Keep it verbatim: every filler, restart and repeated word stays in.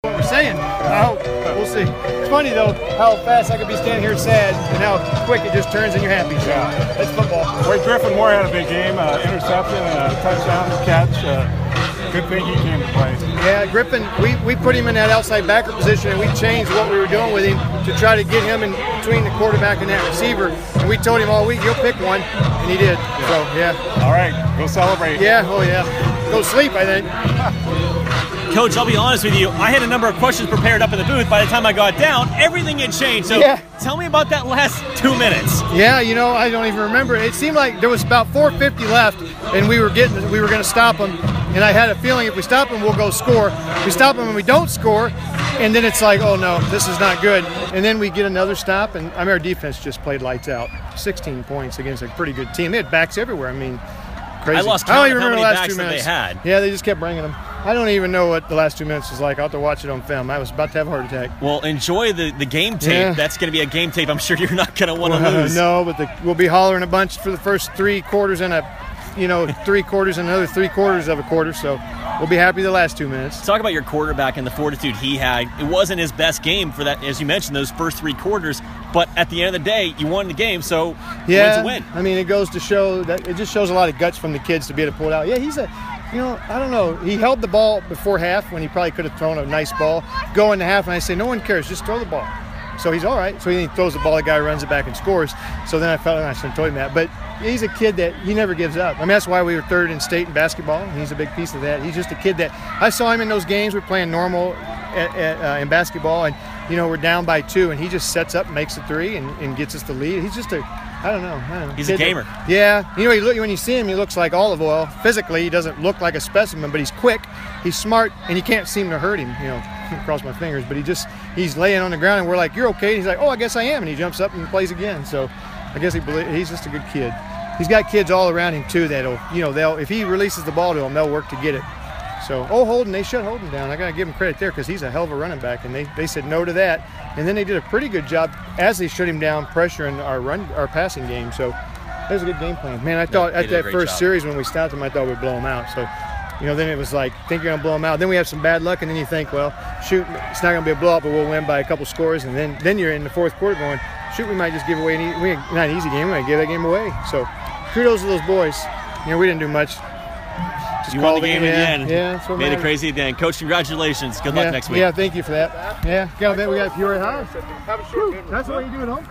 What we're saying. I hope. We'll see. It's funny though how fast I could be standing here sad and how quick it just turns and you're happy. So yeah. That's football. Wade Griffin Moore had a big game, uh, interception, and a touchdown catch. Uh, good thing he came to play. Yeah, Griffin, we, we put him in that outside backer position and we changed what we were doing with him to try to get him in between the quarterback and that receiver. And we told him all week, you'll pick one, and he did. Yeah. So, yeah. All right, go celebrate. Yeah, oh yeah. Go sleep, I think. Coach, I'll be honest with you. I had a number of questions prepared up in the booth. By the time I got down, everything had changed. So yeah. Tell me about that last two minutes. Yeah, you know, I don't even remember. It seemed like there was about four fifty left, and we were getting, we were going to stop them. And I had a feeling if we stop them, we'll go score. We stop them and we don't score, and then it's like, oh no, this is not good. And then we get another stop, and I mean, our defense just played lights out. sixteen points against a pretty good team. They had backs everywhere. I mean, crazy. I lost I don't count even of how remember many the last backs two that minutes. they had. Yeah, they just kept bringing them. I don't even know what the last two minutes was like. I'll have to watch it on film. I was about to have a heart attack. Well, enjoy the, the game tape. Yeah. That's going to be a game tape I'm sure you're not going to want to well, lose. No, but the, we'll be hollering a bunch for the first three quarters and a, you know, three quarters and another three quarters of a quarter. So we'll be happy the last two minutes. Talk about your quarterback and the fortitude he had. It wasn't his best game for that, as you mentioned, those first three quarters. But at the end of the day, you won the game, so yeah, win's a win. I mean, it goes to show that it just shows a lot of guts from the kids to be able to pull it out. Yeah, he's a, you know, I don't know. He held the ball before half when he probably could have thrown a nice ball. Go into half, and I say, no one cares, just throw the ball. So he's all right. So he throws the ball, the guy runs it back and scores. So then I felt like I shouldn't have told him that. But he's a kid that he never gives up. I mean, that's why we were third in state in basketball. He's a big piece of that. He's just a kid that I saw him in those games. We're playing normal at, at, uh, in basketball, and you know we're down by two, and he just sets up, makes a three, and, and gets us the lead. He's just a, I don't know. I don't know He's kid a gamer. That, yeah, you know, he look, when you see him, he looks like olive oil. Physically, he doesn't look like a specimen, but he's quick, he's smart, and you can't seem to hurt him. You know, cross my fingers, but he just he's laying on the ground, and we're like, "You're okay?" And he's like, "Oh, I guess I am," and he jumps up and plays again. So, I guess he believe, he's just a good kid. He's got kids all around him too that'll, you know, they'll if he releases the ball to them, they'll work to get it. So, oh, Holden, they shut Holden down. I got to give him credit there because he's a hell of a running back, and they, they said no to that. And then they did a pretty good job as they shut him down, pressuring our run, our passing game. So, that was a good game plan. Man, I thought yeah, at that first job. series when we stopped him, I thought we'd blow him out. So, you know, then it was like, think you're going to blow them out. Then we have some bad luck, and then you think, well, shoot, it's not going to be a blowout, but we'll win by a couple scores. And then, then you're in the fourth quarter going, shoot, we might just give away an e we, not an easy game. We might give that game away. So, kudos to those boys. You know, we didn't do much. Just you won the game yeah, again. Yeah, that's what made matters. it crazy again. Coach, congratulations. Good luck yeah, next week. Yeah, thank you for that. Yeah, got that. We got Peoria High. That's the way you do it home.